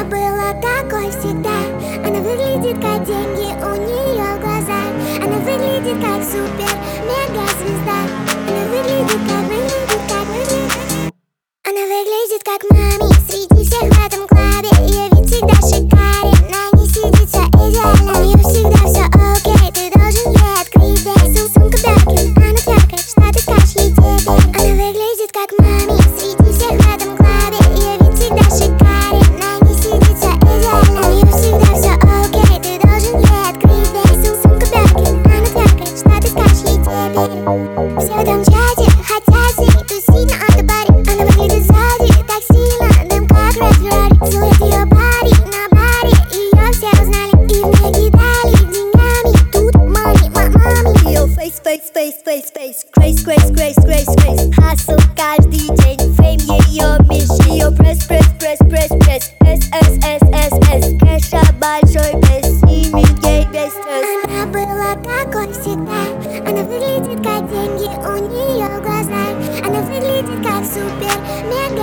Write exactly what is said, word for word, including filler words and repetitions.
Она была такой всегда. Она выглядит как деньги у нее в глазах. Она выглядит как супер мега звезда. Она выглядит как, выглядит как, выглядит. Она выглядит как мами среди всех в этом клубе. Ее вид всегда шикарен, на ней сидит все идеально. У нее всегда все окей, ты должен ей открыть дверь. Сум сумка Биркин, она тверкает, что ты скажешь ей теперь. Она выглядит как мами среди всех в этом клубе. Ее вид всегда шикарен, на ней сидит все идеально. У нее всегда все окей, ты должен ей открыть дверь. Сум сумка Биркин, она тверкает, что ты скажешь ей теперь. Все в этом чате хотят с ней тусить на автобаре. Она выглядит сзади так сильно, дым как Red Ferrari. Целует ее парень на баре, ее все узнали и мне кидали деньгами. Тут money, мамами. Ее face, face, face, face, face. Grace, grace, grace, grace, grace. Hustle каждый день, фейм ее мечты. Ее пресс, пресс, пресс, пресс, пресс. S, S, S, S, S. Кэша большой пресс, снимет гей весь стресс. Она была такой всегда. Она выглядит как деньги у нее в глазах. Она выглядит как супер мега